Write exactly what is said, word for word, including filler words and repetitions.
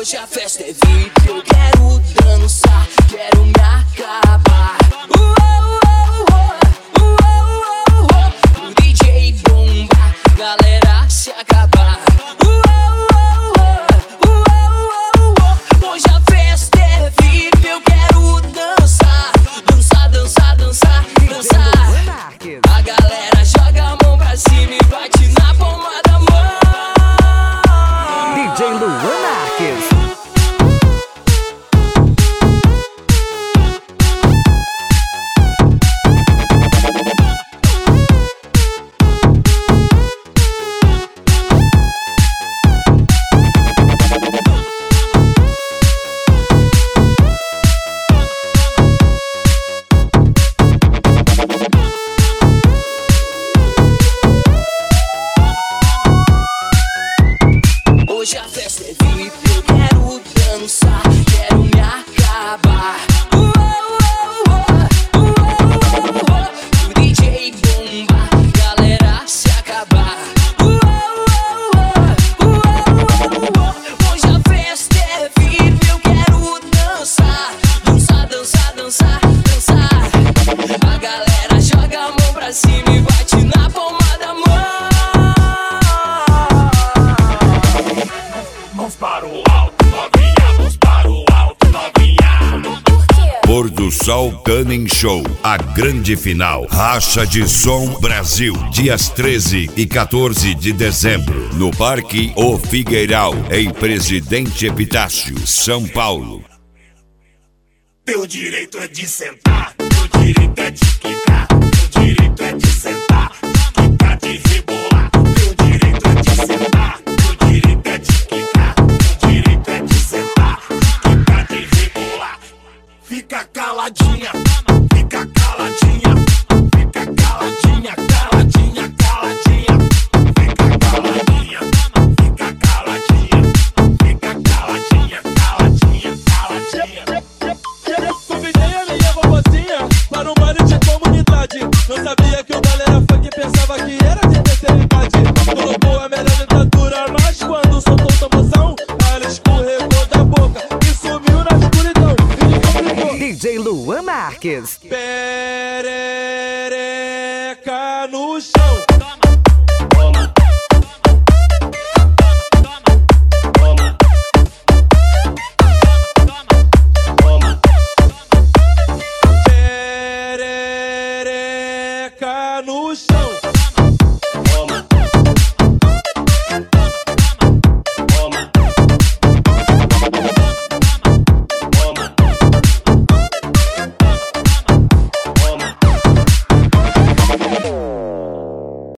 Hoje a festa é V I P, eu quero dançar, quero me acabar. O D J bomba, galera se acabar. Hoje a festa é V I P, eu quero dançar, dançar, dançar, dançar, dançar. A galera joga a mão pra cima e bate na palma da mão. D J Luan Marques. Hoje a festa é V I P, eu quero dançar, quero me acabar. O D J bomba, galera se acabar. Hoje a festa é V I P, eu quero dançar, dançar, dançar, dançar, dançar. A galera joga a mão pra cima e bate na palma da mão. Mãos para o alto, novinha, mãos para o alto, novinha. Pôr do Sol Canning Show, a grande final. Racha de Som Brasil, dias treze e quatorze de dezembro, no Parque O Figueiral, em Presidente Epitácio, São Paulo. Teu direito é de sentar, teu direito é de quicar, teu direito é de sentar, de quicar, de rebolar. Teu direito é de sentar, teu direito é de quicar, teu direito é de sentar, de quicar, de rebolar. Fica caladinha, fica caladinha, fica caladinha, caladinha, caladinha. Fica caladinha, fica caladinha, fica caladinha, caladinha, caladinha. Convidei a minha vovozinha para um baile de comunidade. Não sabia que o galera funk pensava que era de terceira idade. Colocou a melhor dentadura, mas quando soltou a moção, ela escorregou da boca e sumiu na escuridão. E me complicou. D J Luan Marques. Pere